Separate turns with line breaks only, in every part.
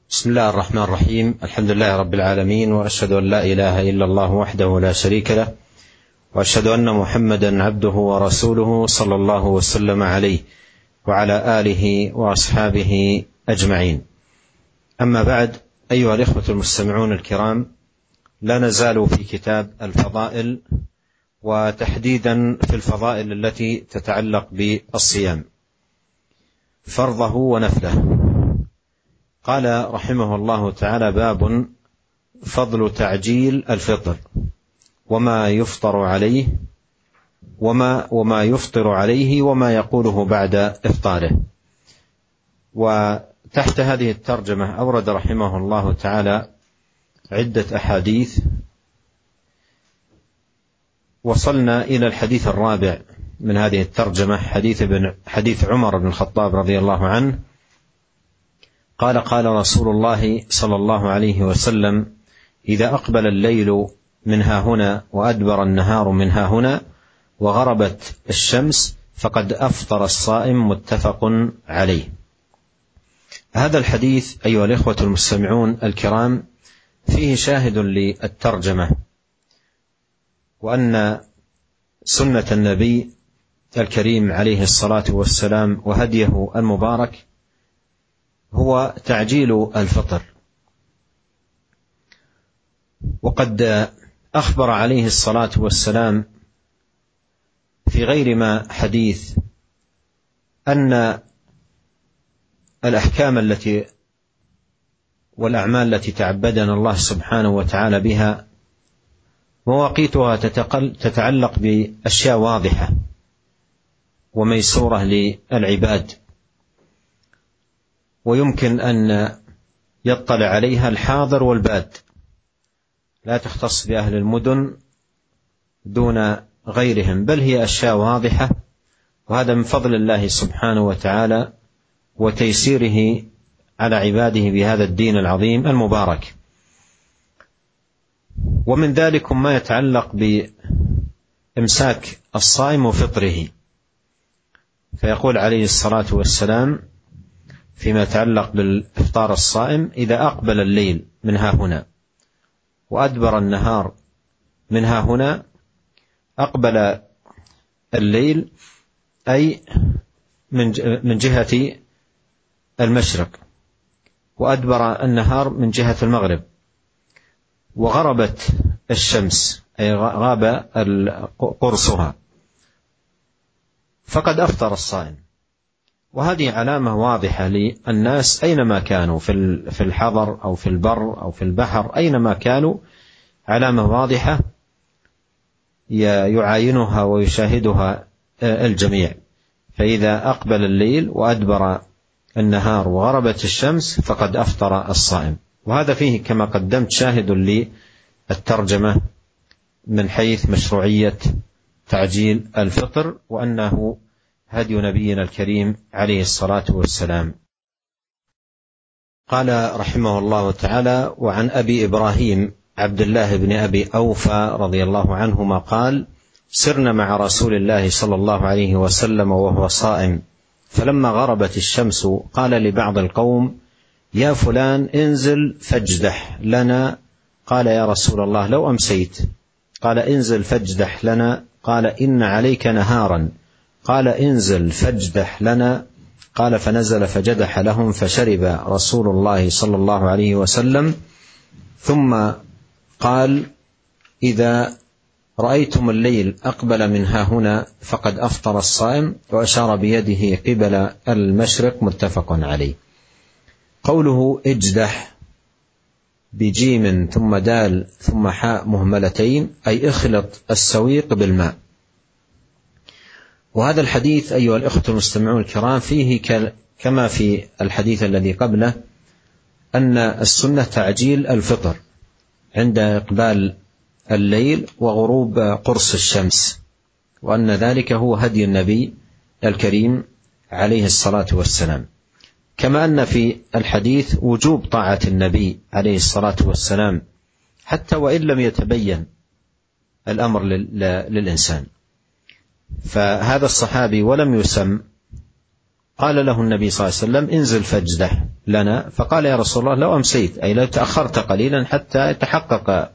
بسم الله الرحمن الرحيم. الحمد لله رب العالمين، وأشهد أن لا إله إلا الله وحده لا شريك له، وأشهد أن محمدا عبده ورسوله صلى الله وسلم عليه وعلى آله وأصحابه أجمعين. أما بعد، أيها الإخوة المستمعون الكرام، لا نزال في كتاب الفضائل، وتحديدا في الفضائل التي تتعلق بالصيام، فرضه ونفله. قال رحمه الله تعالى: باب فضل تعجيل الفطر وما يفطر عليه وما يفطر عليه وما يقوله بعد إفطاره. وتحت هذه الترجمة أورد رحمه الله تعالى عدة أحاديث. وصلنا إلى الحديث الرابع من هذه الترجمة، حديث عمر بن الخطاب رضي الله عنه قال: قال رسول الله صلى الله عليه وسلم: إذا أقبل الليل من ها هنا وأدبر النهار من ها هنا وغربت الشمس فقد أفطر الصائم. متفق عليه. هذا الحديث أيها الإخوة المستمعون الكرام فيه شاهد للترجمة، وأن سنة النبي الكريم عليه الصلاة والسلام وهديه المبارك هو تعجيل الفطر. وقد أخبر عليه الصلاة والسلام في غير ما حديث أن الأحكام والأعمال التي تعبدنا الله سبحانه وتعالى بها مواقيتها تتعلق بأشياء واضحة وميسورة للعباد، ويمكن أن يطلع عليها الحاضر والباد، لا تختص بأهل المدن دون غيرهم، بل هي أشياء واضحة، وهذا من فضل الله سبحانه وتعالى وتيسيره على عباده بهذا الدين العظيم المبارك. ومن ذلك ما يتعلق بإمساك الصائم وفطره، فيقول عليه الصلاة والسلام فيما يتعلق بالإفطار الصائم: إذا أقبل الليل من ها هنا وأدبر النهار من ها هنا. أقبل الليل أي من جهة المشرق، وأدبر النهار من جهة المغرب، وغربت الشمس أي غاب قرصها، فقد أفطر الصائم. وهذه علامة واضحة للناس أينما كانوا، في الحضر أو في البر أو في البحر، أينما كانوا، علامة واضحة يعاينها ويشاهدها الجميع. فإذا أقبل الليل وأدبر النهار وغربت الشمس فقد أفطر الصائم. وهذا فيه كما قدمت شاهد للترجمة من حيث مشروعية تعجيل الفطر، وأنه هدي نبينا الكريم عليه الصلاة والسلام. قال رحمه الله تعالى: وعن أبي إبراهيم عبد الله بن أبي أوفى رضي الله عنهما قال: سرنا مع رسول الله صلى الله عليه وسلم وهو صائم، فلما غربت الشمس قال لبعض القوم: يا فلان انزل فاجدح لنا. قال: يا رسول الله لو أمسيت. قال: انزل فاجدح لنا. قال: إن عليك نهارا. قال: انزل فاجدح لنا. قال: فنزل فجدح لهم، فشرب رسول الله صلى الله عليه وسلم، ثم قال: إذا رأيتم الليل أقبل من ها هنا فقد أفطر الصائم، وأشار بيده قبل المشرق. متفق عليه. قوله اجدح بجيم ثم دال ثم حاء مهملتين أي اخلط السويق بالماء. وهذا الحديث أيها الأخوة المستمعون الكرام فيه كما في الحديث الذي قبله أن السنة تعجيل الفطر عند إقبال الليل وغروب قرص الشمس، وأن ذلك هو هدي النبي الكريم عليه الصلاة والسلام. كما أن في الحديث وجوب طاعة النبي عليه الصلاة والسلام حتى وإن لم يتبين الأمر للإنسان. فهذا الصحابي ولم يسم قال له النبي صلى الله عليه وسلم انزل فاجدح لنا. فقال يا رسول الله لو أمسيت، أي لو تأخرت قليلا حتى يتحقق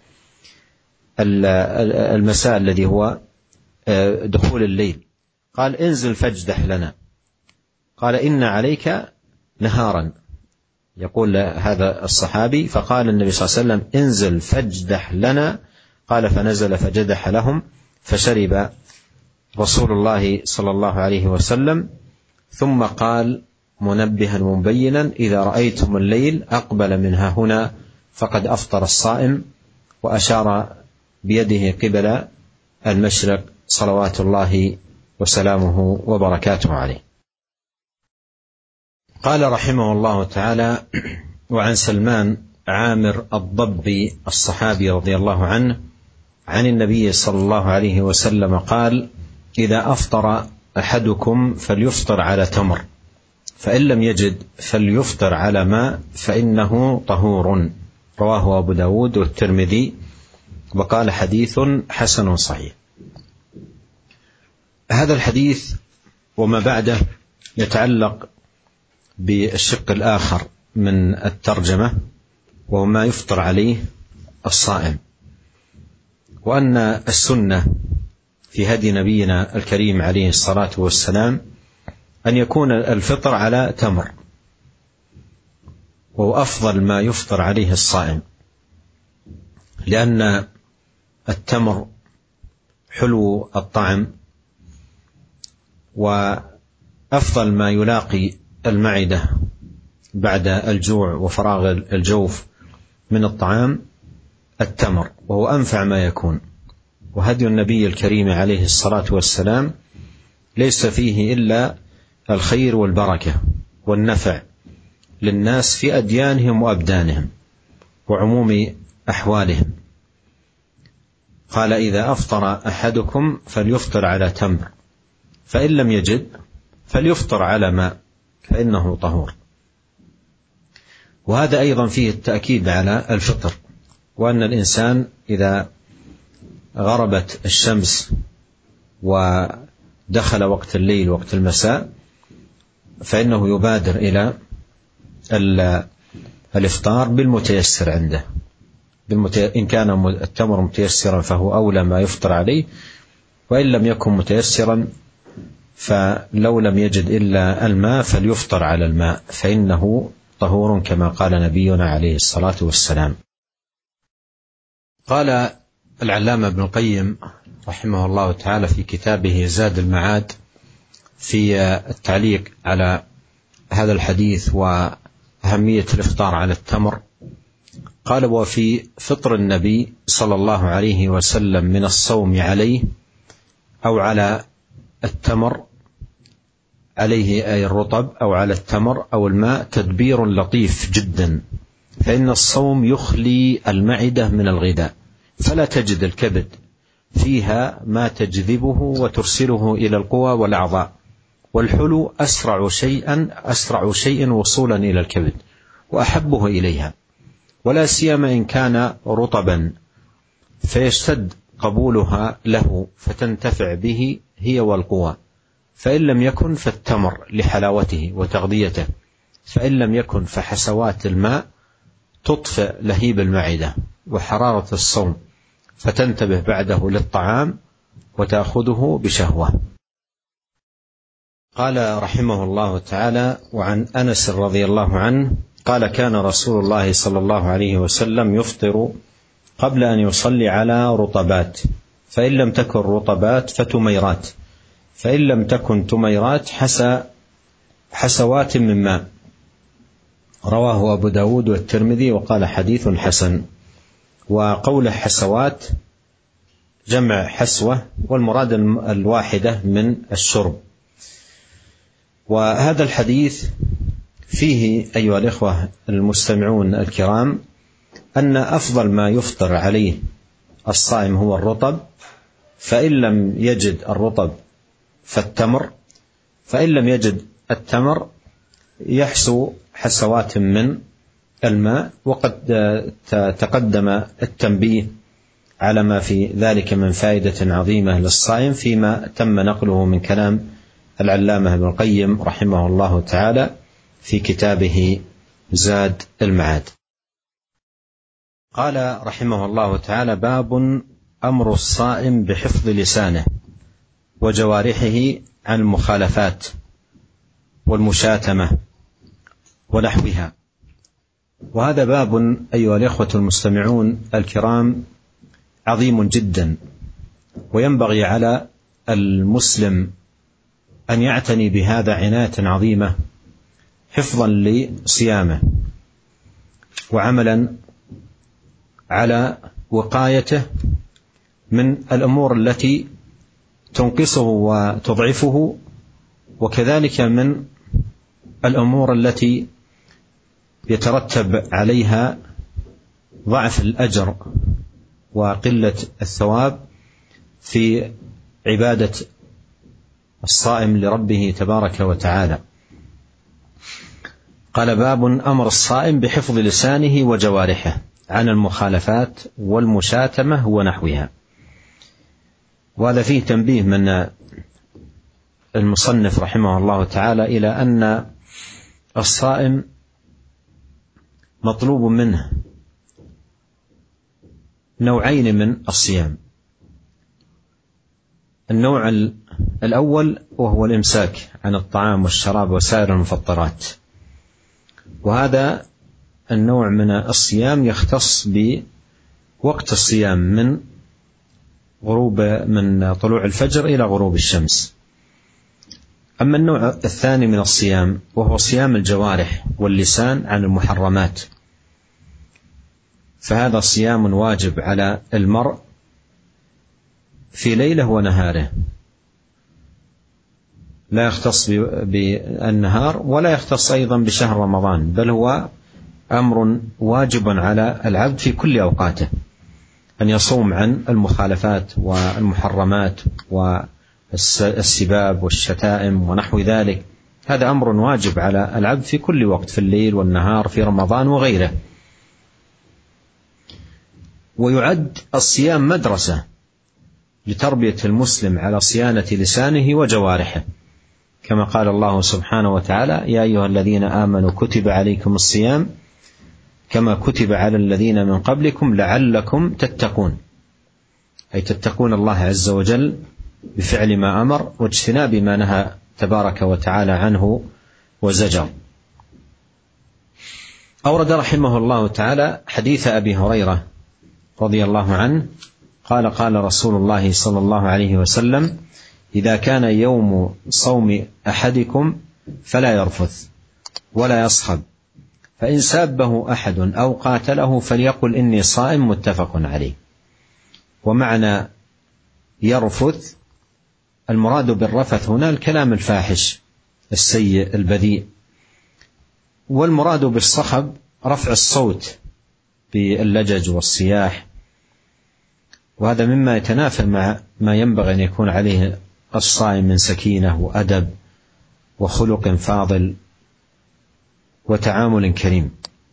المساء الذي هو دخول الليل. قال انزل فاجدح لنا. قال إن عليك نهارا، يقول هذا الصحابي. فقال النبي صلى الله عليه وسلم انزل فاجدح لنا. قال فنزل فجدح لهم، فشرب رسول الله صلى الله عليه وسلم، ثم قال منبها مبينا إذا رأيتم الليل أقبل منها هنا فقد أفطر الصائم، وأشار بيده قبل المشرق صلوات الله وسلامه وبركاته عليه. قال رحمه الله تعالى: وعن سلمان عامر الضبي الصحابي رضي الله عنه عن النبي صلى الله عليه وسلم قال: إذا أفطر أحدكم فليفطر على تمر، فإن لم يجد فليفطر على ماء فإنه طهور. رواه أبو داود والترمذي، وقال حديث حسن صحيح. هذا الحديث وما بعده يتعلق بالشق الآخر من الترجمة، وهو ما يفطر عليه الصائم، وأن السنة في هدي نبينا الكريم عليه الصلاة والسلام أن يكون الفطر على تمر، وهو أفضل ما يفطر عليه الصائم، لأن التمر حلو الطعم، وأفضل ما يلاقي المعدة بعد الجوع وفراغ الجوف من الطعام التمر، وهو أنفع ما يكون. وهدي النبي الكريم عليه الصلاة والسلام ليس فيه إلا الخير والبركة والنفع للناس في أديانهم وأبدانهم وعموم أحوالهم. قال: إذا أفطر أحدكم فليفطر على تمر، فإن لم يجد فليفطر على ماء فإنه طهور. وهذا أيضا فيه التأكيد على الفطر، وأن الإنسان إذا غربت الشمس ودخل وقت الليل وقت المساء فإنه يبادر إلى الإفطار بالمتيسر عنده. إن كان التمر متيسرا فهو أولى ما يفطر عليه، وإن لم يكن متيسرا فلو لم يجد إلا الماء فليفطر على الماء فإنه طهور، كما قال نبينا عليه الصلاة والسلام. قال العلامة ابن القيم رحمه الله تعالى في كتابه زاد المعاد في التعليق على هذا الحديث وأهمية الإفطار على التمر، قال: وفي فطر النبي صلى الله عليه وسلم من الصوم عليه أو على التمر، عليه أي الرطب، أو على التمر أو الماء، تدبير لطيف جدا، فإن الصوم يخلي المعدة من الغذاء، فلا تجد الكبد فيها ما تجذبه وترسله إلى القوى والأعضاء، والحلو أسرع شيء وصولا إلى الكبد وأحبه إليها، ولا سيما إن كان رطبا فيشتد قبولها له فتنتفع به هي والقوى. فإن لم يكن فالتمر لحلاوته وتغذيته، فإن لم يكن فحسوات الماء تطفئ لهيب المعدة وحرارة الصوم، فتنتبه بعده للطعام وتأخذه بشهوة. قال رحمه الله تعالى: وعن أنس رضي الله عنه قال: كان رسول الله صلى الله عليه وسلم يفطر قبل أن يصلي على رطبات، فإن لم تكن رطبات فتميرات، فإن لم تكن تميرات حسوات من ماء. رواه أبو داود والترمذي، وقال حديث حسن. وقول حسوات جمع حسوة، والمراد الواحدة من الشرب. وهذا الحديث فيه أيها الإخوة المستمعون الكرام أن أفضل ما يفطر عليه الصائم هو الرطب، فإن لم يجد الرطب فالتمر، فإن لم يجد التمر يحسو حسوات من الماء. وقد تقدم التنبيه على ما في ذلك من فائدة عظيمة للصائم فيما تم نقله من كلام العلامة ابن القيم رحمه الله تعالى في كتابه زاد المعاد. قال رحمه الله تعالى: باب أمر الصائم بحفظ لسانه وجوارحه عن المخالفات والمشاتمة ونحوها. وهذا باب أيها الإخوة المستمعون الكرام عظيم جدا، وينبغي على المسلم أن يعتني بهذا عناية عظيمة حفظا لصيامه وعملا على وقايته من الأمور التي تنقصه وتضعفه، وكذلك من الأمور التي يترتب عليها ضعف الأجر وقلة الثواب في عبادة الصائم لربه تبارك وتعالى. قال: باب أمر الصائم بحفظ لسانه وجوارحه عن المخالفات والمشاتمة ونحوها. وهذا فيه تنبيه من المصنف رحمه الله تعالى إلى أن الصائم مطلوب منه نوعين من الصيام. النوع الأول وهو الإمساك عن الطعام والشراب وسائر المفطرات، وهذا النوع من الصيام يختص بوقت الصيام من طلوع الفجر إلى غروب الشمس. أما النوع الثاني من الصيام وهو صيام الجوارح واللسان عن المحرمات، فهذا صيام واجب على المرء في ليله ونهاره، لا يختص بالنهار ولا يختص أيضا بشهر رمضان، بل هو أمر واجب على العبد في كل أوقاته أن يصوم عن المخالفات والمحرمات والسباب والشتائم ونحو ذلك. هذا أمر واجب على العبد في كل وقت، في الليل والنهار، في رمضان وغيره. ويعد الصيام مدرسة لتربية المسلم على صيانة لسانه وجوارحه، كما قال الله سبحانه وتعالى: يا أيها الذين آمنوا كتب عليكم الصيام كما كتب على الذين من قبلكم لعلكم تتقون، أي تتقون الله عز وجل بفعل ما أمر واجتناب ما نهى تبارك وتعالى عنه وزجر. أورد رحمه الله تعالى حديث أبي هريرة رضي الله عنه قال: قال رسول الله صلى الله عليه وسلم: إذا كان يوم صوم أحدكم فلا يرفث ولا يصخب، فإن سابه أحد أو قاتله فليقل إني صائم، متفق عليه. ومعنى يرفث المراد بالرفث هنا الكلام الفاحش السيء البذيء، والمراد بالصخب رفع الصوت باللجج والصياح، وهذا مما يتنافى مع ما ينبغي أن يكون عليه الصائم من سكينة وأدب وخلق فاضل وتعامل كريم.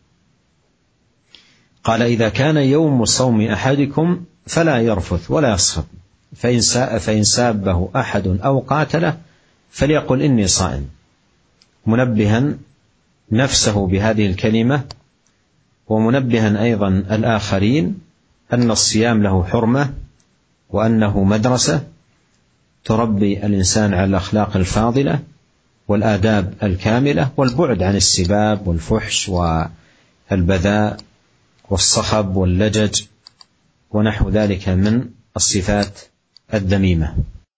قال: إذا كان يوم صوم أحدكم فلا يرفث ولا يصخب، فإن سابه أحد أو قاتله فليقل إني صائم، منبها نفسه بهذه الكلمة ومنبها أيضا الآخرين أن الصيام له حرمة، وأنه مدرسة تربي الإنسان على الأخلاق الفاضلة والآداب الكاملة، والبعد عن السباب والفحش والبذاء والصخب واللجج ونحو ذلك من الصفات الذميمة.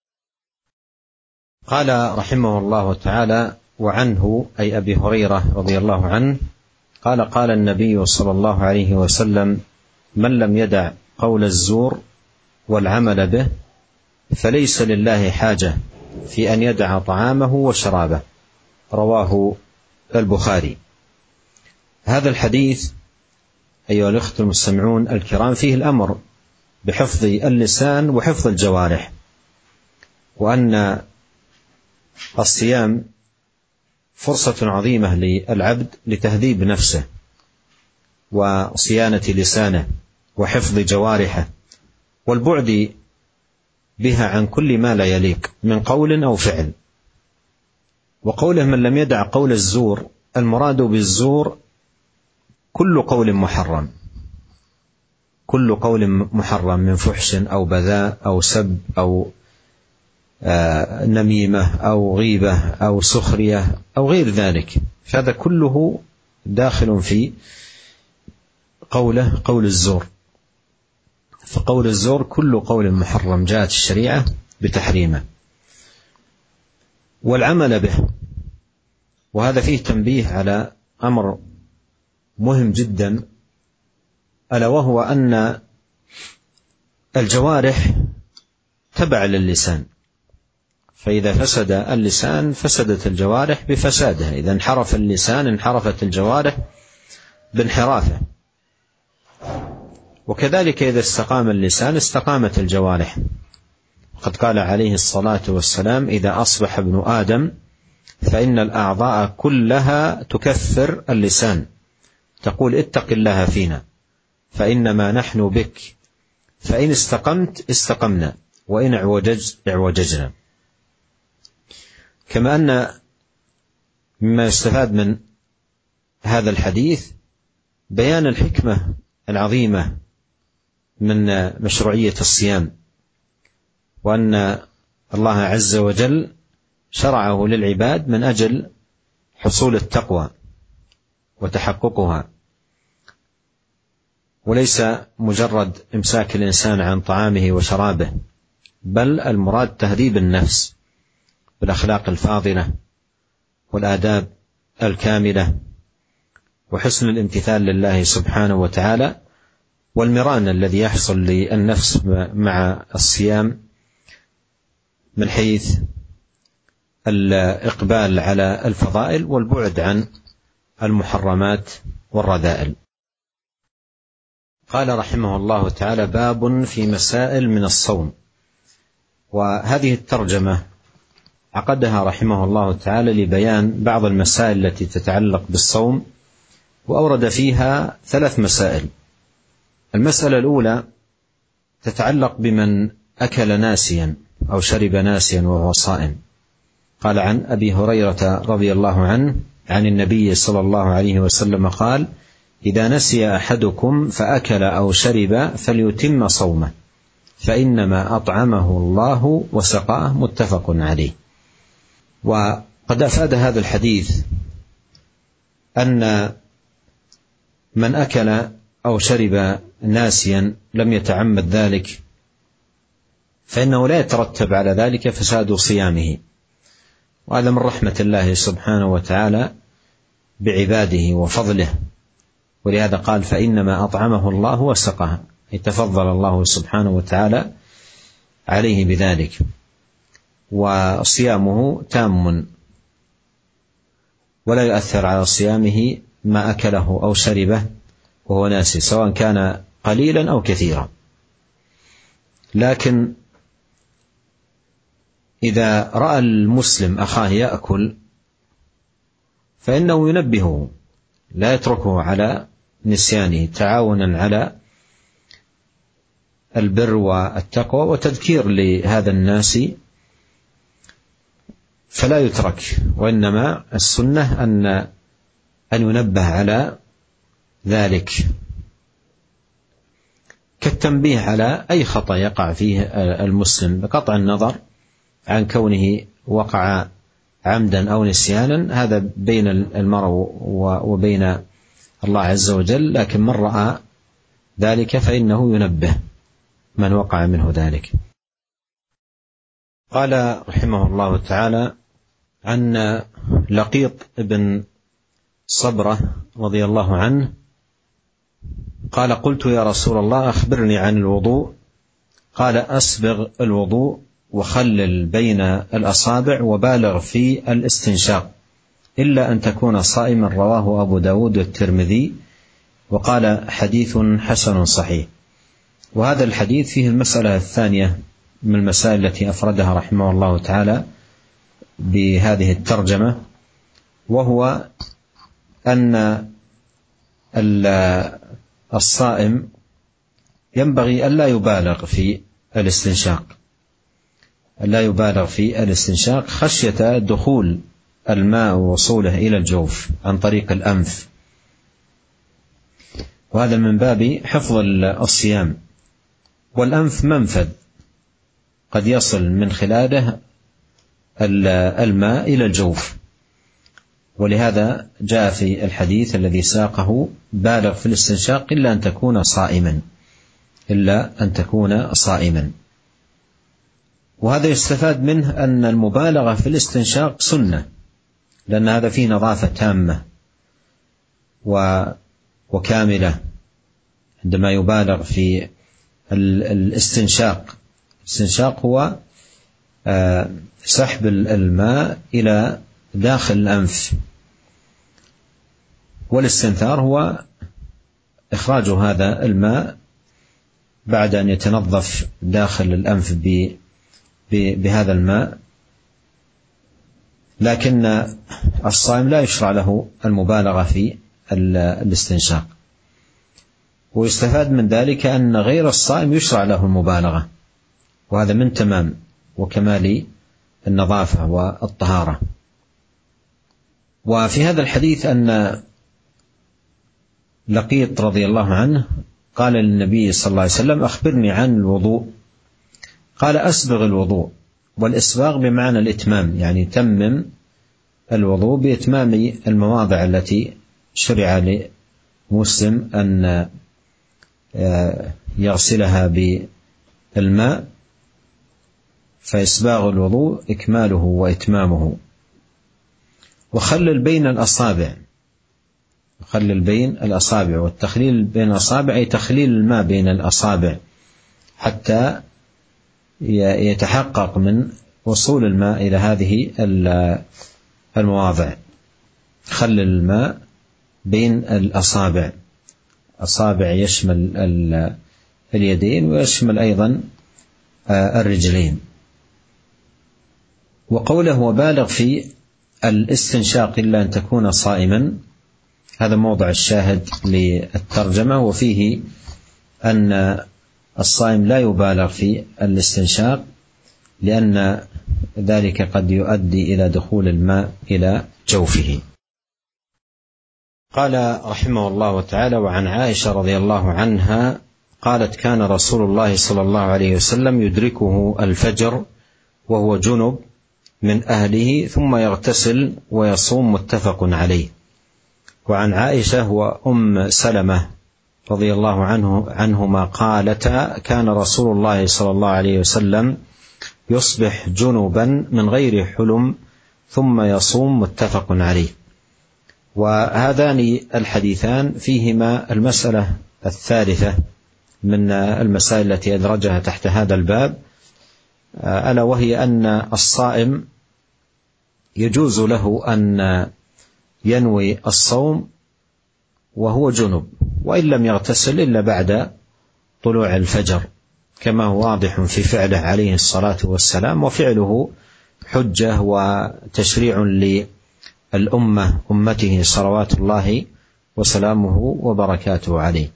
قال رحمه الله تعالى: وعنه أي أبي هريرة رضي الله عنه قال: قال النبي صلى الله عليه وسلم: من لم يدع قول الزور والعمل به فليس لله حاجة في أن يدع طعامه وشرابه. رواه البخاري. هذا الحديث أيها الأخوة المستمعون الكرام فيه الأمر بحفظ اللسان وحفظ الجوارح، وأن الصيام فرصة عظيمة للعبد لتهذيب نفسه وصيانة لسانه وحفظ جوارحه والبعد بها عن كل ما لا يليق من قول أو فعل. وقوله من لم يدع قول الزور، المراد بالزور كل قول محرم، كل قول محرم من فحش أو بذاء أو سب أو نميمة أو غيبة أو سخرية أو غير ذلك، فهذا كله داخل في قول الزور. فقول الزور كل قول محرم جاءت الشريعة بتحريمه والعمل به. وهذا فيه تنبيه على أمر مهم جدا، ألا وهو أن الجوارح تبع للسان، فإذا فسد اللسان فسدت الجوارح بفسادها، إذا انحرف اللسان انحرفت الجوارح بانحرافه، وكذلك إذا استقام اللسان استقامت الجوارح. قد قال عليه الصلاة والسلام إذا أصبح ابن آدم فإن الأعضاء كلها تكفر اللسان، تقول اتق الله فينا فإنما نحن بك، فإن استقمت استقمنا وإن اعوججنا. كما أن مما يستفاد من هذا الحديث بيان الحكمة العظيمة من مشروعية الصيام، وأن الله عز وجل شرعه للعباد من أجل حصول التقوى وتحققها، وليس مجرد إمساك الإنسان عن طعامه وشرابه، بل المراد تهذيب النفس بالأخلاق الفاضلة والآداب الكاملة وحسن الامتثال لله سبحانه وتعالى، والمران الذي يحصل للنفس مع الصيام من حيث الإقبال على الفضائل والبعد عن المحرمات والرذائل. قال رحمه الله تعالى باب في مسائل من الصوم. وهذه الترجمة عقدها رحمه الله تعالى لبيان بعض المسائل التي تتعلق بالصوم، وأورد فيها 3 مسائل. المسألة الأولى تتعلق بمن أكل ناسيا أو شرب ناسيا وهو صائم. قال عن أبي هريرة رضي الله عنه عن النبي صلى الله عليه وسلم قال إذا نسي أحدكم فأكل أو شرب فليتم صومه فإنما أطعمه الله وسقاه، متفق عليه. وقد أفاد هذا الحديث أن من أكل أو شرب ناسيا لم يتعمد ذلك فإنه لا يترتب على ذلك فساد صيامه، وهذا من رحمة الله سبحانه وتعالى بعباده وفضله، ولهذا قال فإنما أطعمه الله وسقاه، يتفضل الله سبحانه وتعالى عليه بذلك، وصيامه تام ولا يؤثر على صيامه ما أكله أو شربه وهو ناسي، سواء كان قليلا أو كثيرا. لكن إذا رأى المسلم أخاه يأكل فإنه ينبهه، لا يتركه على نسيانه، تعاونا على البر والتقوى وتذكير لهذا الناس، فلا يترك، وإنما السنة أن ينبه على ذلك، كالتنبيه على أي خطأ يقع فيه المسلم بقطع النظر عن كونه وقع عمدا أو نسيانا، هذا بين المرء وبين الله عز وجل، لكن من رأى ذلك فإنه ينبه من وقع منه ذلك. قال رحمه الله تعالى عن لقيط بن صبرة رضي الله عنه قال قلت يا رسول الله أخبرني عن الوضوء، قال أسبغ الوضوء وخلل بين الأصابع وبالغ في الاستنشاق إلا أن تكون صائما، رواه أبو داود والترمذي، وقال حديث حسن صحيح. وهذا الحديث فيه المسألة الثانية من المسائل التي أفردها رحمه الله تعالى بهذه الترجمة، وهو أن الصائم ينبغي ألا يبالغ في الاستنشاق، ألا يبالغ في الاستنشاق خشية دخول الماء ووصوله إلى الجوف عن طريق الأنف، وهذا من باب حفظ الصيام. والأنف منفذ قد يصل من خلاله الماء إلى الجوف، ولهذا جاء في الحديث الذي ساقه: بالغ في الاستنشاق إلا أن تكون صائما. وهذا يستفاد منه أن المبالغة في الاستنشاق سنة، لأن هذا فيه نظافة تامة وكاملة عندما يبالغ في الاستنشاق. الاستنشاق هو سحب الماء إلى داخل الأنف، والاستنثار هو إخراج هذا الماء بعد أن يتنظف داخل الأنف بهذا الماء. لكن الصائم لا يشرع له المبالغة في الاستنشاق. ويستفاد من ذلك أن غير الصائم يشرع له المبالغة، وهذا من تمام وكمال النظافة والطهارة. وفي هذا الحديث أن لقيط رضي الله عنه قال للنبي صلى الله عليه وسلم: أخبرني عن الوضوء. قال: أسبغ الوضوء. والإسباغ بمعنى الإتمام، يعني تمم الوضوء بإتمام المواضع التي شرع لمسلم أن يغسلها بالماء، فإسباغ الوضوء إكماله وإتمامه. وخلل بين الأصابع، والتخليل بين الأصابع أي تخليل الماء بين الأصابع حتى يتحقق من وصول الماء إلى هذه المواضع. خلل الماء بين الأصابع، أصابع يشمل اليدين ويشمل أيضا الرجلين. وقوله: وبالغ في الاستنشاق إلا أن تكون صائما، هذا موضع الشاهد للترجمة، وفيه أن الصائم لا يبالغ في الاستنشاق لأن ذلك قد يؤدي إلى دخول الماء إلى جوفه. قال رحمه الله تعالى: وعن عائشة رضي الله عنها قالت: كان رسول الله صلى الله عليه وسلم يدركه الفجر وهو جنب من أهله ثم يغتسل ويصوم، متفق عليه. وعن عائشة وأم سلمة رضي الله عنهما قالتا: كان رسول الله صلى الله عليه وسلم يصبح جنبا من غير حلم ثم يصوم، متفق عليه. وهذان الحديثان فيهما المسألة الثالثة من المسائل التي أدرجها تحت هذا الباب، ألا وهي أن الصائم يجوز له أن ينوي الصوم وهو جنب وإن لم يغتسل إلا بعد طلوع الفجر، كما هو واضح في فعله عليه الصلاة والسلام. وفعله حجة وتشريع أمته صلوات الله وسلامه وبركاته عليه.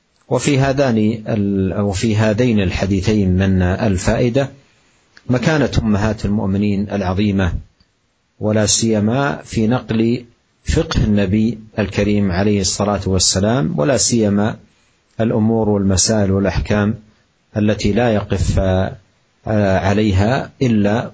وفي هذين الحديثين من الفائدة مكانة أمهات المؤمنين العظيمة، ولا سيما في نقل فقه النبي الكريم عليه الصلاة والسلام، ولا سيما الأمور والمسائل والأحكام التي لا يقف عليها إلا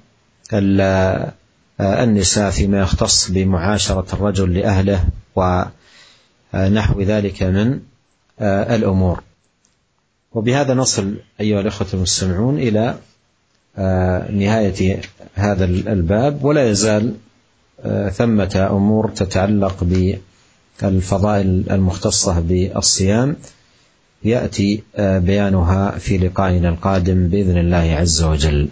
النساء فيما يختص بمعاشرة الرجل لأهله ونحو ذلك من الأمور. وبهذا نصل أيها الأخوة المستمعون إلى نهاية هذا الباب، ولا يزال ثمة أمور تتعلق بالفضائل المختصة بالصيام يأتي بيانها في لقائنا القادم بإذن الله عز وجل.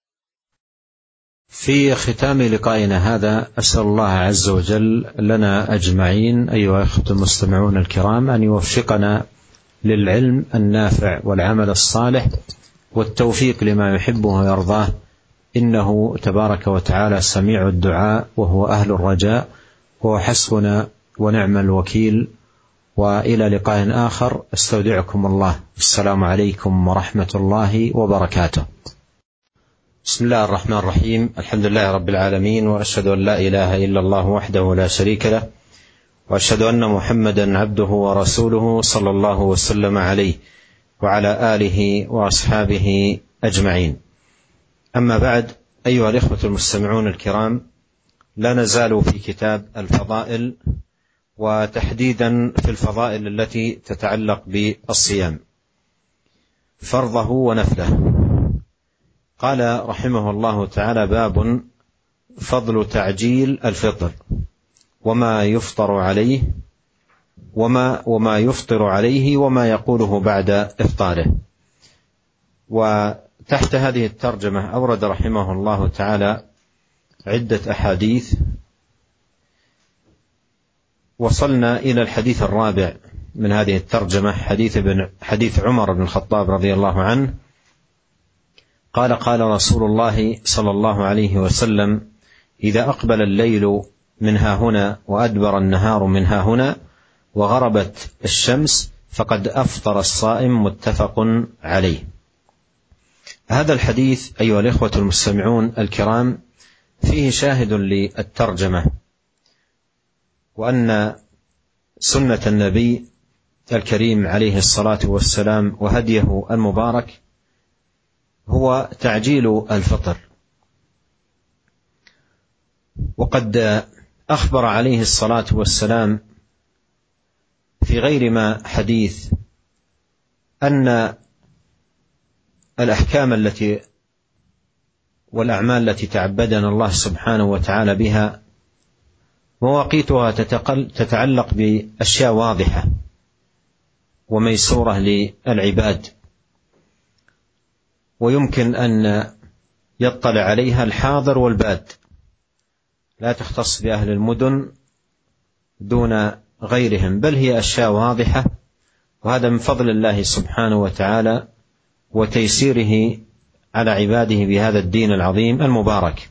في ختام لقائنا هذا أسأل الله عز وجل لنا أجمعين أيها الأخوة المستمعون الكرام أن يوفقنا للعلم النافع والعمل الصالح والتوفيق لما يحبه ويرضاه، إنه تبارك وتعالى سميع الدعاء وهو أهل الرجاء، وهو حسبنا ونعم الوكيل. وإلى لقاء آخر، استودعكم الله. السلام عليكم ورحمة الله وبركاته. بسم الله الرحمن الرحيم. الحمد لله رب العالمين، وأشهد أن لا إله إلا الله وحده لا شريك له، وأشهد أن محمدا عبده ورسوله صلى الله وسلم عليه وعلى آله وأصحابه أجمعين. أما بعد، أيها الإخوة المستمعون الكرام، لا نزال في كتاب الفضائل، وتحديدا في الفضائل التي تتعلق بالصيام، فرضه ونفله. قال رحمه الله تعالى: باب فضل تعجيل الفطر وما يفطر عليه وما يفطر عليه وما يقوله بعد إفطاره. وتحت هذه الترجمة أورد رحمه الله تعالى عدة أحاديث. وصلنا إلى الحديث الرابع من هذه الترجمة، حديث عمر بن الخطاب رضي الله عنه قال: قال رسول الله صلى الله عليه وسلم: إذا أقبل الليل من ها هنا وأدبر النهار من ها هنا وغربت الشمس فقد أفطر الصائم. متفق عليه. هذا الحديث أيها الإخوة المستمعون الكرام فيه شاهد للترجمة، وأن سنة النبي الكريم عليه الصلاة والسلام وهديه المبارك هو تعجيل الفطر. وقد أخبر عليه الصلاة والسلام في غير ما حديث أن الأحكام والأعمال التي تعبدنا الله سبحانه وتعالى بها مواقيتها تتعلق بأشياء واضحة وميسورة للعباد، ويمكن أن يطلع عليها الحاضر والباد، لا تختص بأهل المدن دون غيرهم، بل هي أشياء واضحة، وهذا من فضل الله سبحانه وتعالى وتيسيره على عباده بهذا الدين العظيم المبارك.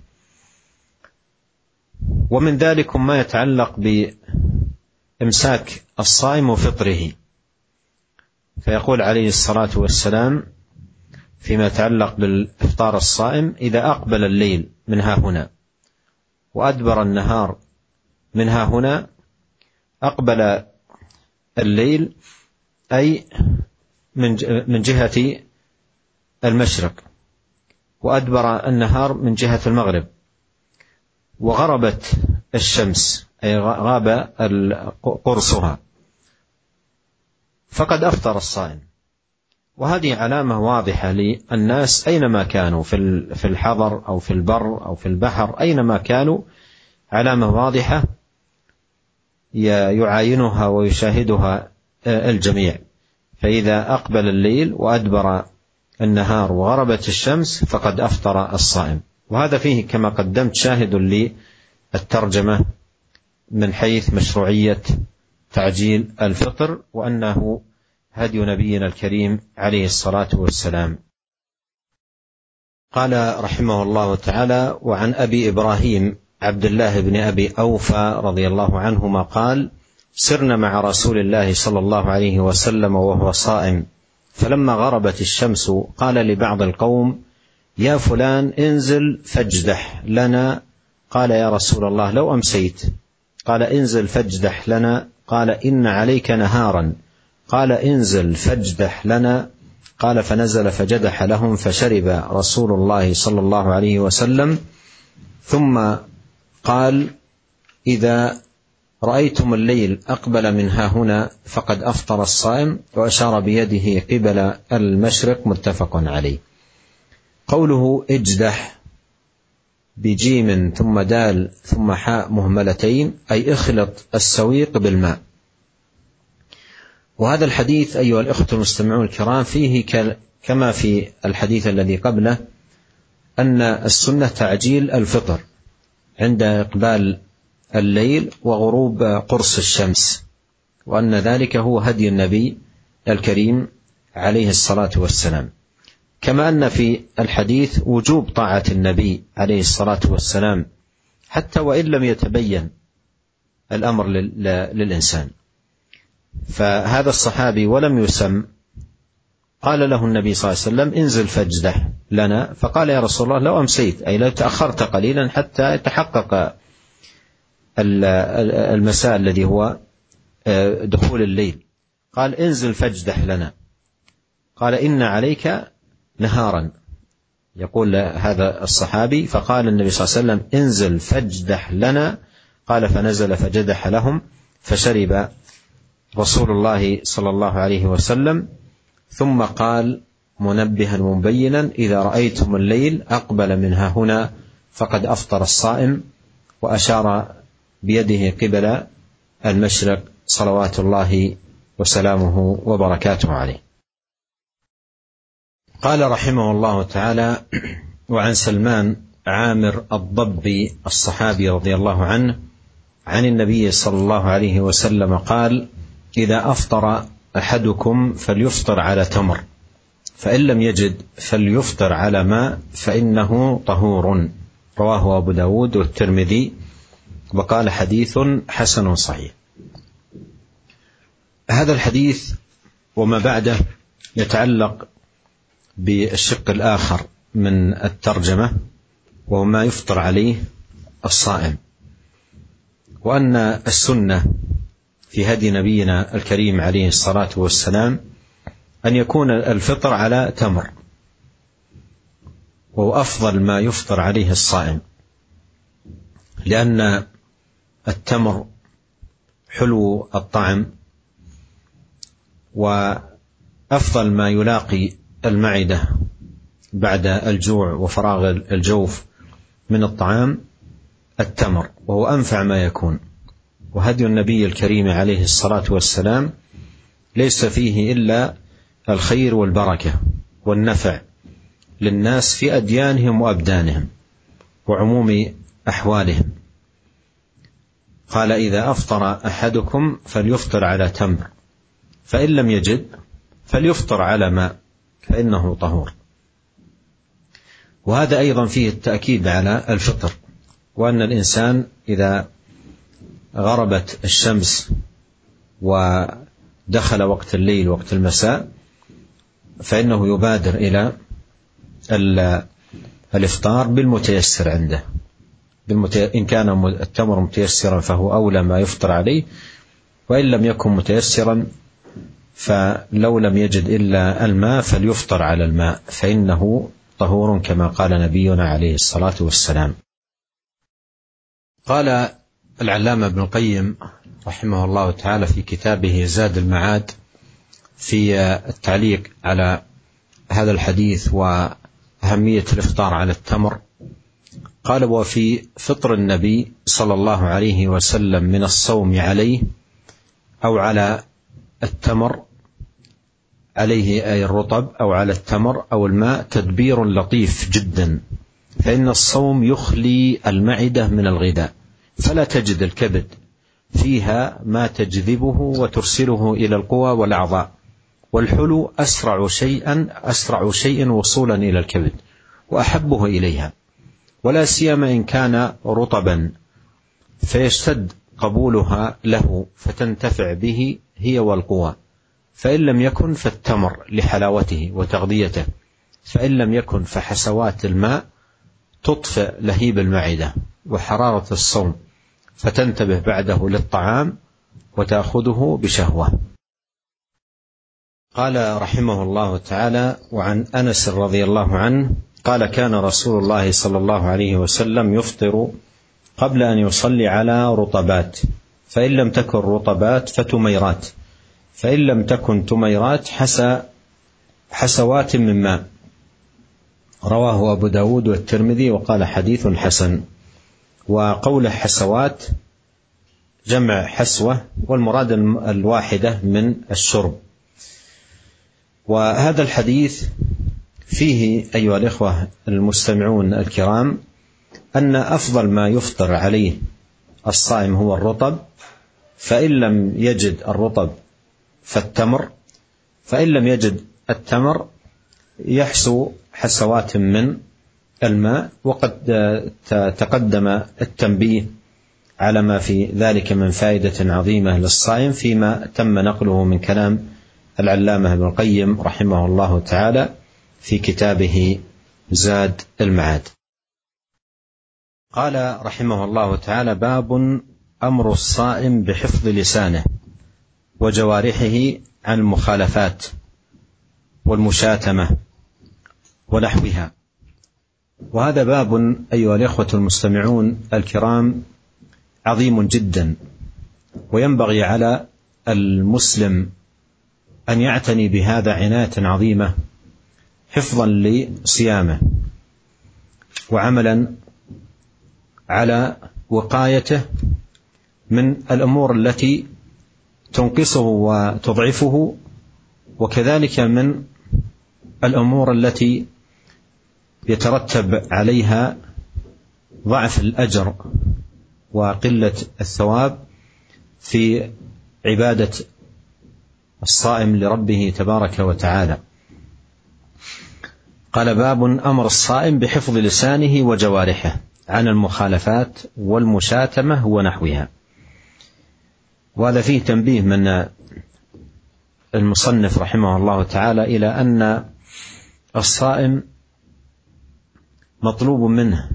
ومن ذلك ما يتعلق بإمساك الصائم وفطره، فيقول عليه الصلاة والسلام فيما يتعلق بالإفطار الصائم: إذا أقبل الليل من ها هنا وأدبر النهار من ها هنا. أقبل الليل أي من جهة المشرق، وأدبر النهار من جهة المغرب، وغربت الشمس أي غاب قرصها، فقد أفطر الصائم. وهذه علامة واضحة للناس أينما كانوا، في الحضر أو في البر أو في البحر، أينما كانوا، علامة واضحة يعاينها ويشاهدها الجميع. فإذا أقبل الليل وأدبر النهار وغربت الشمس فقد أفطر الصائم. وهذا فيه كما قدمت شاهد للترجمة من حيث مشروعية تعجيل الفطر، وأنه هدي نبينا الكريم عليه الصلاة والسلام. قال رحمه الله تعالى: وعن أبي إبراهيم عبد الله بن أبي أوفى رضي الله عنهما قال: سرنا مع رسول الله صلى الله عليه وسلم وهو صائم، فلما غربت الشمس قال لبعض القوم: يا فلان انزل فاجدح لنا. قال: يا رسول الله لو أمسيت. قال: انزل فاجدح لنا. قال: إن عليك نهارا. قال: انزل فاجدح لنا. قال: فنزل فجدح لهم، فشرب رسول الله صلى الله عليه وسلم، ثم قال: إذا رأيتم الليل أقبل من ها هنا فقد أفطر الصائم، وأشار بيده قبل المشرق. متفق عليه. قوله اجدح بجيم ثم دال ثم حاء مهملتين أي اخلط السويق بالماء. وهذا الحديث أيها الأخوة المستمعون الكرام فيه كما في الحديث الذي قبله أن السنة تعجيل الفطر عند إقبال الليل وغروب قرص الشمس، وأن ذلك هو هدي النبي الكريم عليه الصلاة والسلام. كما أن في الحديث وجوب طاعة النبي عليه الصلاة والسلام حتى وإن لم يتبين الأمر للإنسان. فهذا الصحابي ولم يسم قال له النبي صلى الله عليه وسلم: انزل فاجدح، لنا؟ فقال يا رسول الله لو أمسيت، أي لو تأخرت قليلا حتى يتحقق المساء الذي هو دخول الليل. قال انزل فاجدح لنا. قال إن عليك نهارا، يقول هذا الصحابي. فقال النبي صلى الله عليه وسلم انزل فاجدح لنا. قال فنزل فجدح لهم، فشرب رسول الله صلى الله عليه وسلم، ثم قال منبها مبينا إذا رأيتم الليل أقبل منها هنا فقد أفطر الصائم، وأشار بيده قبل المشرق صلوات الله وسلامه وبركاته عليه. قال رحمه الله تعالى: وعن سلمان عامر الضبي الصحابي رضي الله عنه عن النبي صلى الله عليه وسلم قال: إذا أفطر أحدكم فليفطر على تمر، فإن لم يجد فليفطر على ماء فإنه طهور. رواه أبو داود والترمذي، وقال حديث حسن صحيح. هذا الحديث وما بعده يتعلق بالشق الآخر من الترجمة، وهو ما يفطر عليه الصائم، وأن السنة في هدي نبينا الكريم عليه الصلاة والسلام أن يكون الفطر على تمر، وهو أفضل ما يفطر عليه الصائم، لأن التمر حلو الطعم، وأفضل ما يلاقي المعدة بعد الجوع وفراغ الجوف من الطعام التمر، وهو أنفع ما يكون. وهدي النبي الكريم عليه الصلاة والسلام ليس فيه إلا الخير والبركة والنفع للناس في أديانهم وأبدانهم وعموم أحوالهم. قال: إذا أفطر أحدكم فليفطر على تمر، فإن لم يجد فليفطر على ماء فإنه طهور. وهذا أيضا فيه التأكيد على الفطر، وأن الإنسان إذا غربت الشمس ودخل وقت الليل وقت المساء فإنه يبادر إلى الإفطار بالمتيسر عنده. إن كان التمر متيسرا فهو أولى ما يفطر عليه، وإن لم يكن متيسرا فلو لم يجد إلا الماء فليفطر على الماء فإنه طهور، كما قال نبينا عليه الصلاة والسلام. قال العلامة ابن القيم رحمه الله تعالى في كتابه زاد المعاد في التعليق على هذا الحديث وأهمية الإفطار على التمر، قال: وفي فطر النبي صلى الله عليه وسلم من الصوم عليه أو على التمر، عليه أي الرطب أو على التمر أو الماء، تدبير لطيف جدا، فإن الصوم يخلي المعدة من الغذاء، فلا تجد الكبد فيها ما تجذبه وترسله إلى القوى والأعضاء، والحلو أسرع شيء وصولا إلى الكبد وأحبه إليها، ولا سيما إن كان رطبا فيشتد قبولها له فتنتفع به هي والقوى. فإن لم يكن فالتمر لحلاوته وتغذيته، فإن لم يكن فحسوات الماء تطفئ لهيب المعدة وحرارة الصوم، فتنتبه بعده للطعام وتأخذه بشهوة. قال رحمه الله تعالى: وعن أنس رضي الله عنه قال: كان رسول الله صلى الله عليه وسلم يفطر قبل أن يصلي على رطبات، فإن لم تكن رطبات فتميرات، فإن لم تكن تميرات حسوات من ماء. رواه أبو داود والترمذي، وقال حديث حسن. وقول حسوات جمع حسوة، والمراد الواحدة من الشرب. وهذا الحديث فيه أيها الإخوة المستمعون الكرام أن أفضل ما يفطر عليه الصائم هو الرطب، فإن لم يجد الرطب فالتمر، فإن لم يجد التمر يحسو حسوات من الماء. وقد تقدم التنبيه على ما في ذلك من فائدة عظيمة للصائم فيما تم نقله من كلام العلامة ابن القيم رحمه الله تعالى في كتابه زاد المعاد. قال رحمه الله تعالى: باب أمر الصائم بحفظ لسانه وجوارحه عن المخالفات والمشاتمة ونحوها. وهذا باب أيها الإخوة المستمعون الكرام عظيم جدا، وينبغي على المسلم أن يعتني بهذا عناية عظيمة حفظا لصيامه وعملا على وقايته من الأمور التي تنقصه وتضعفه، وكذلك من الأمور التي يترتب عليها ضعف الأجر وقلة الثواب في عبادة الصائم لربه تبارك وتعالى. قال: باب أمر الصائم بحفظ لسانه وجوارحه عن المخالفات والمشاتمة ونحوها. وهذا فيه تنبيه من المصنف رحمه الله تعالى إلى أن الصائم مطلوب منه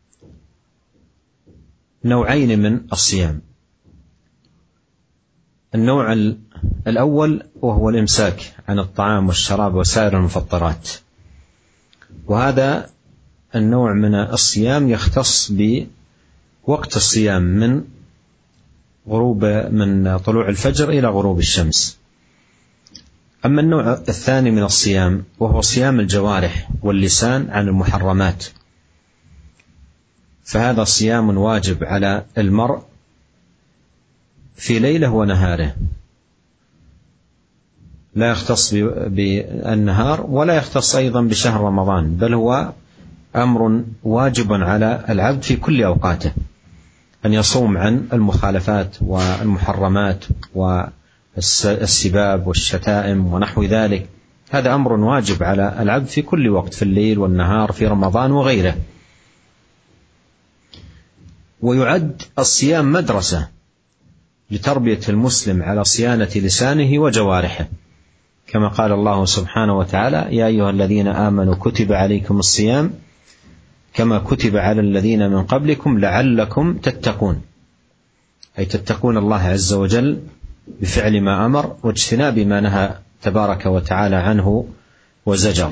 نوعين من الصيام. النوع الأول وهو الإمساك عن الطعام والشراب وسائر المفطرات، وهذا النوع من الصيام يختص بوقت الصيام من طلوع الفجر إلى غروب الشمس. أما النوع الثاني من الصيام وهو صيام الجوارح واللسان عن المحرمات، فهذا صيام واجب على المرء في ليله ونهاره، لا يختص بالنهار ولا يختص أيضا بشهر رمضان، بل هو أمر واجب على العبد في كل أوقاته أن يصوم عن المخالفات والمحرمات والسباب والشتائم ونحو ذلك. هذا أمر واجب على العبد في كل وقت، في الليل والنهار، في رمضان وغيره. ويعد الصيام مدرسة لتربية المسلم على صيانة لسانه وجوارحه، كما قال الله سبحانه وتعالى: يا أيها الذين آمنوا كتب عليكم الصيام كما كتب على الذين من قبلكم لعلكم تتقون، أي تتقون الله عز وجل بفعل ما أمر واجتناب ما نهى تبارك وتعالى عنه وزجر.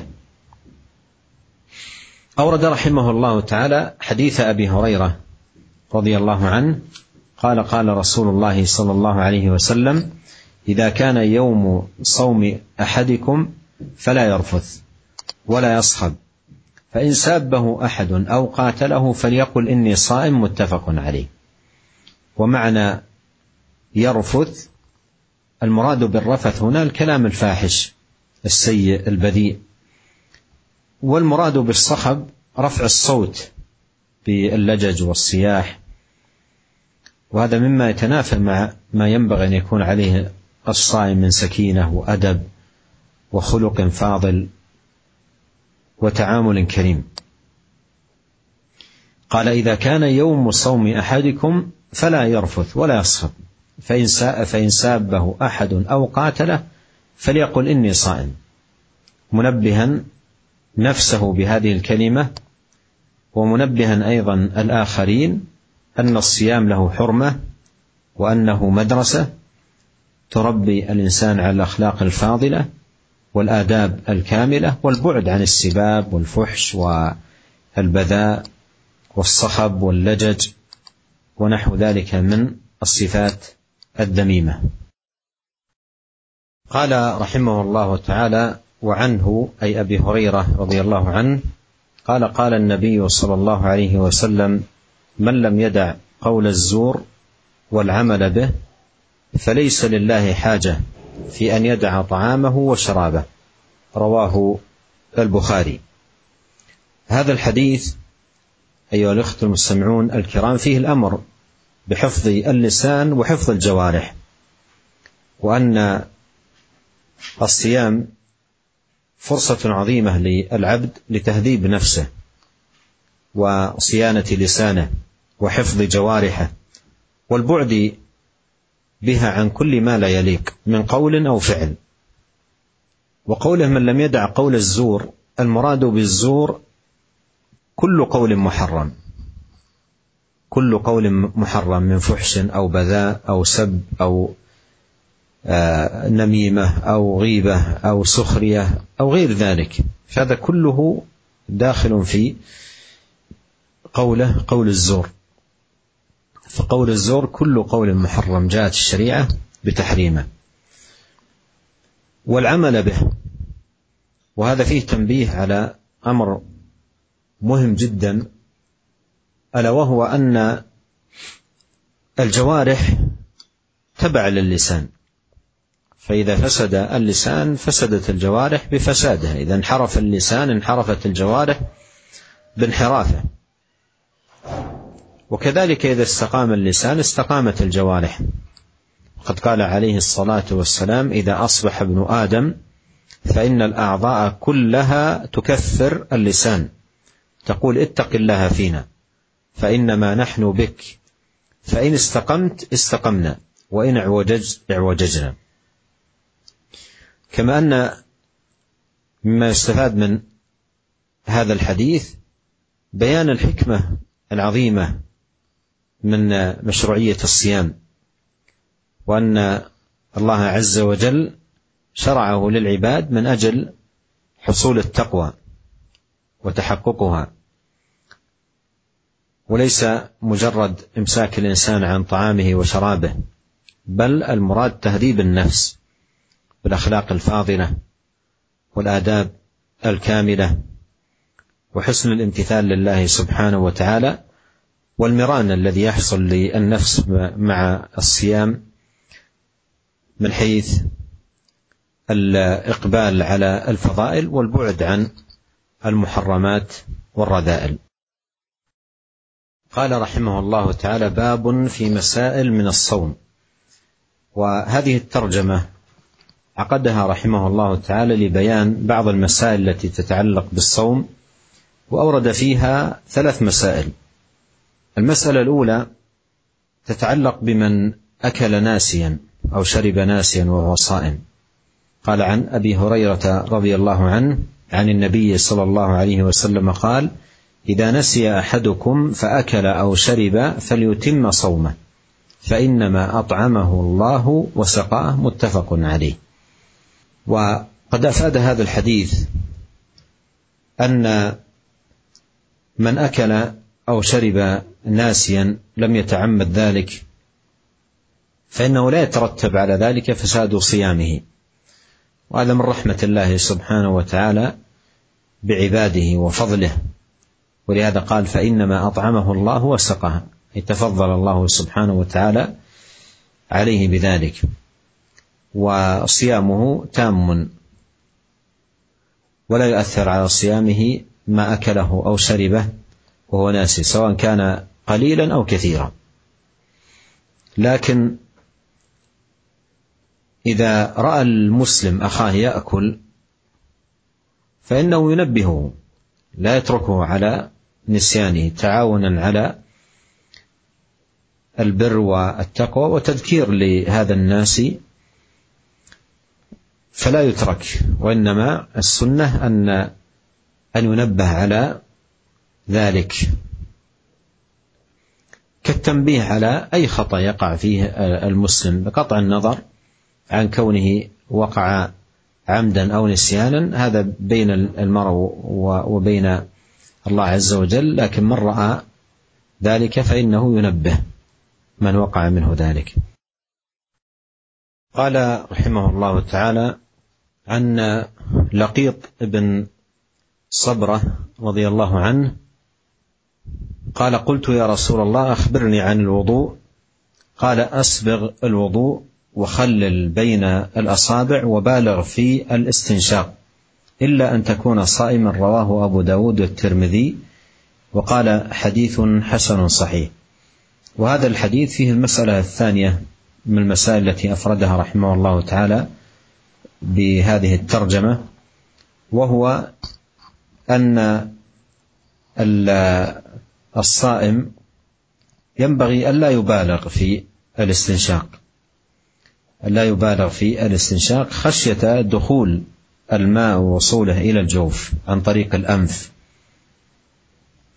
أورد رحمه الله تعالى حديث أبي هريرة رضي الله عنه قال: قال رسول الله صلى الله عليه وسلم: إذا كان يوم صوم أحدكم فلا يرفث ولا يصخب، فإن سابه أحد أو قاتله فليقل إني صائم، متفق عليه. ومعنى يرفث المراد بالرفث هنا الكلام الفاحش السيء البذيء، والمراد بالصخب رفع الصوت باللجج والصياح، وهذا مما يتنافى مع ما ينبغي أن يكون عليه الصائم من سكينة وأدب وخلق فاضل وتعامل كريم. قال: إذا كان يوم صوم أحدكم فلا يرفث ولا يصخب، فإن سابه أحد أو قاتله فليقل إني صائم، منبها نفسه بهذه الكلمة ومنبها أيضا الآخرين أن الصيام له حرمة، وأنه مدرسة تربي الإنسان على الأخلاق الفاضلة والآداب الكاملة، والبعد عن السباب والفحش والبذاء والصخب واللجج ونحو ذلك من الصفات الذميمة. قال رحمه الله تعالى: وعنه أي أبي هريرة رضي الله عنه قال: قال النبي صلى الله عليه وسلم: من لم يدع قول الزور والعمل به فليس لله حاجة في أن يدع طعامه وشرابه. رواه البخاري. هذا الحديث أيها الأخوة المستمعون الكرام فيه الأمر بحفظ اللسان وحفظ الجوارح، وأن الصيام فرصة عظيمة للعبد لتهذيب نفسه وصيانة لسانه وحفظ جوارحه والبعد بها عن كل ما لا يليق من قول أو فعل. وقوله من لم يدع قول الزور، المراد بالزور كل قول محرم، كل قول محرم من فحش أو بذاء أو سب أو نميمة أو غيبة أو سخرية أو غير ذلك، فهذا كله داخل في قول الزور. فقول الزور كل قول محرم جاءت الشريعة بتحريمه والعمل به. وهذا فيه تنبيه على أمر مهم جدا، ألا وهو أن الجوارح تبع للسان، فإذا فسد اللسان فسدت الجوارح بفسادها، إذا انحرف اللسان انحرفت الجوارح بانحرافه، وكذلك إذا استقام اللسان استقامت الجوارح. قد قال عليه الصلاة والسلام: إذا أصبح ابن آدم فإن الأعضاء كلها تكفر اللسان، تقول اتق الله فينا فإنما نحن بك، فإن استقمت استقمنا وإن اعوججنا. كما أن مما يستفاد من هذا الحديث بيان الحكمة العظيمة من مشروعية الصيام، وأن الله عز وجل شرعه للعباد من أجل حصول التقوى وتحققها، وليس مجرد إمساك الإنسان عن طعامه وشرابه، بل المراد تهذيب النفس بالأخلاق الفاضلة والآداب الكاملة وحسن الامتثال لله سبحانه وتعالى، والمران الذي يحصل للنفس مع الصيام من حيث الإقبال على الفضائل والبعد عن المحرمات والرذائل. قال رحمه الله تعالى: باب في مسائل من الصوم. وهذه الترجمة عقدها رحمه الله تعالى لبيان بعض المسائل التي تتعلق بالصوم، وأورد فيها 3 مسائل. المسألة الأولى تتعلق بمن أكل ناسيا أو شرب ناسيا وهو صائم. قال عن أبي هريرة رضي الله عنه عن النبي صلى الله عليه وسلم قال: إذا نسي أحدكم فأكل أو شرب فليتم صومه فإنما أطعمه الله وسقاه، متفق عليه. وقد أفاد هذا الحديث أن من أكل أو شرب ناسيا لم يتعمد ذلك فإنه لا يترتب على ذلك فساد صيامه، وهذا من رحمة الله سبحانه وتعالى بعباده وفضله، ولهذا قال: فإنما أطعمه الله وسقاه، يتفضل الله سبحانه وتعالى عليه بذلك، وصيامه تام ولا يؤثر على صيامه ما أكله أو شربه وهو ناسي، سواء كان قليلا أو كثيرا. لكن إذا رأى المسلم أخاه يأكل فإنه ينبهه، لا يتركه على نسيانه، تعاونا على البر والتقوى وتذكير لهذا الناس، فلا يترك، وإنما السنة أن ينبه على ذلك، كالتنبيه على أي خطأ يقع فيه المسلم بقطع النظر عن كونه وقع عمدا أو نسيانا، هذا بين المرء وبين الله عز وجل، لكن من رأى ذلك فإنه ينبه من وقع منه ذلك. قال رحمه الله تعالى عن لقيط بن صبرة رضي الله عنه قال: قلت يا رسول الله أخبرني عن الوضوء. قال: أسبغ الوضوء وخلل بين الأصابع وبالغ في الاستنشاق إلا أن تكون صائما. رواه أبو داود والترمذي، وقال: حديث حسن صحيح. وهذا الحديث فيه المسألة الثانية من المسائل التي أفردها رحمه الله تعالى بهذه الترجمة، وهو أن الصائم ينبغي ألا يبالغ في الاستنشاق، خشية دخول الماء ووصوله إلى الجوف عن طريق الأنف،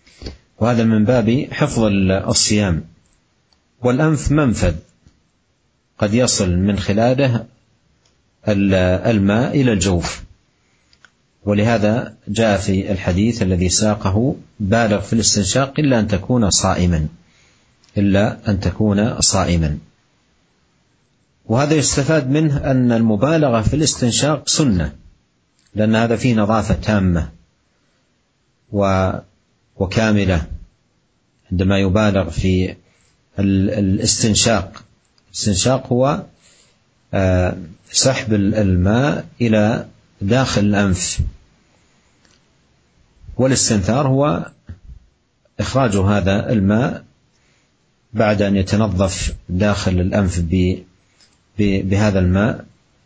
وهذا من باب حفظ الصيام. والأنف منفذ قد يصل من خلاله الماء إلى الجوف، ولهذا جاء في الحديث الذي ساقه: بالغ في الاستنشاق إلا أن تكون صائما. وهذا يستفاد منه أن المبالغة في الاستنشاق سنة، لأن هذا فيه نظافة تامة وكاملة عندما يبالغ في الاستنشاق. الاستنشاق هو سحب الماء إلى داخل الأنف، والاستنثار هو إخراج هذا الماء بعد أن يتنظف داخل الأنف بهذا الماء.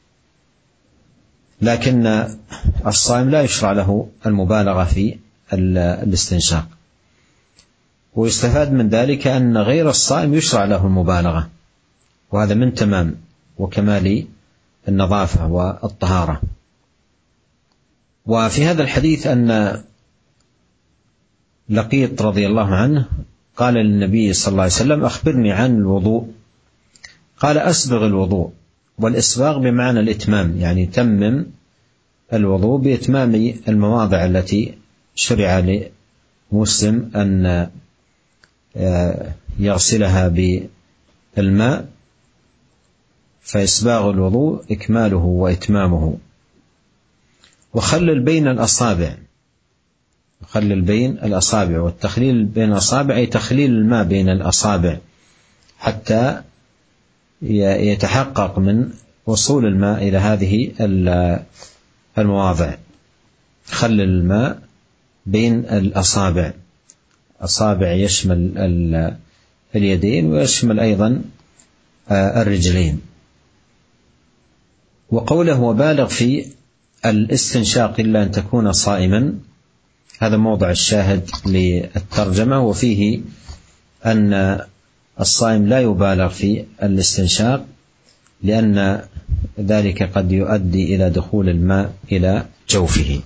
لكن الصائم لا يشرع له المبالغة في الاستنشاق. ويستفاد من ذلك أن غير الصائم يشرع له المبالغة، وهذا من تمام وكمال النظافة والطهارة. وفي هذا الحديث أن لقيط رضي الله عنه قال للنبي صلى الله عليه وسلم: أخبرني عن الوضوء. قال: أسبغ الوضوء. والإسباغ بمعنى الإتمام، يعني تمم الوضوء بإتمام المواضع التي شرع لمسلم أن يغسلها بالماء، فإسباغ الوضوء إكماله وإتمامه. وخلل بين الأصابع، والتخليل بين الأصابع أي تخليل الماء بين الأصابع حتى يتحقق من وصول الماء إلى هذه المواضع. خلل الماء بين الأصابع، أصابع يشمل اليدين ويشمل أيضا الرجلين. وقوله: وبالغ في الاستنشاق إلا أن تكون صائما، هذا موضع الشاهد للترجمة، وفيه أن الصائم لا يبالغ في الاستنشاق لأن ذلك قد يؤدي إلى دخول الماء إلى جوفه.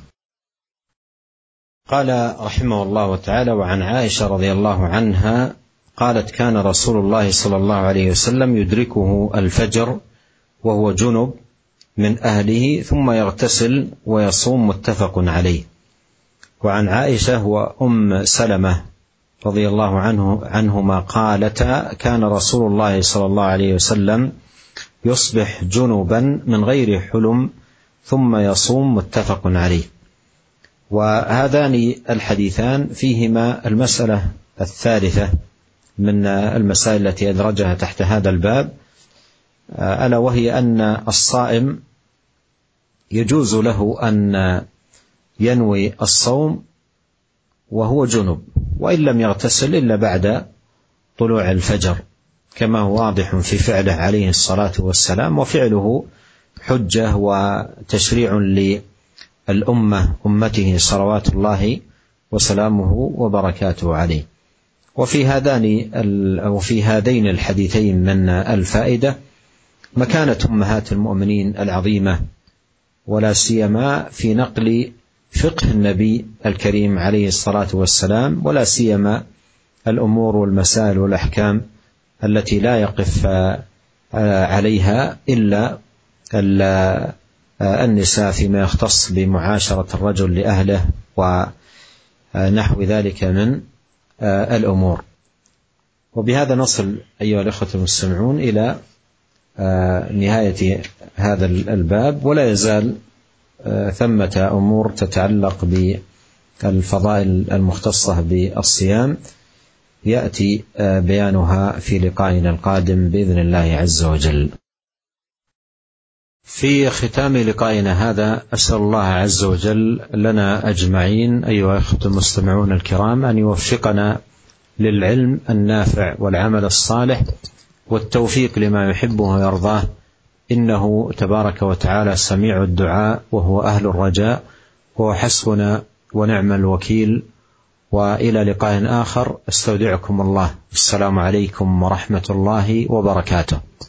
قال رحمه الله تعالى: وعن عائشة رضي الله عنها قالت: كان رسول الله صلى الله عليه وسلم يدركه الفجر وهو جنب من أهله ثم يغتسل ويصوم، متفق عليه. وعن عائشة وأم سلمة رضي الله عنهما قالتا: كان رسول الله صلى الله عليه وسلم يصبح جنبا من غير حلم ثم يصوم، متفق عليه. وهذان الحديثان فيهما المسألة الثالثة من المسائل التي أدرجها تحت هذا الباب، ألا وهي أن الصائم يجوز له أن ينوي الصوم وهو جنب وإن لم يغتسل إلا بعد طلوع الفجر، كما هو واضح في فعله عليه الصلاة والسلام. وفعله حجة وتشريع أمته صلوات الله وسلامه وبركاته عليه. وفي هذين الحديثين من الفائدة مكانة أمهات المؤمنين العظيمة، ولا سيما في نقل فقه النبي الكريم عليه الصلاة والسلام، ولا سيما الأمور والمسائل والأحكام التي لا يقف عليها إلا النساء فيما يختص بمعاشرة الرجل لأهله ونحو ذلك من الأمور. وبهذا نصل أيها الأخوة المستمعون إلى نهاية هذا الباب، ولا يزال ثمة أمور تتعلق بالفضائل المختصة بالصيام يأتي بيانها في لقائنا القادم بإذن الله عز وجل. في ختام لقائنا هذا أسأل الله عز وجل لنا أجمعين أيها الأخوة المستمعون الكرام أن يوفقنا للعلم النافع والعمل الصالح والتوفيق لما يحبه ويرضاه، إنه تبارك وتعالى سميع الدعاء وهو أهل الرجاء، وهو حسبنا ونعم الوكيل. وإلى لقاء آخر، استودعكم الله. السلام عليكم ورحمة الله وبركاته.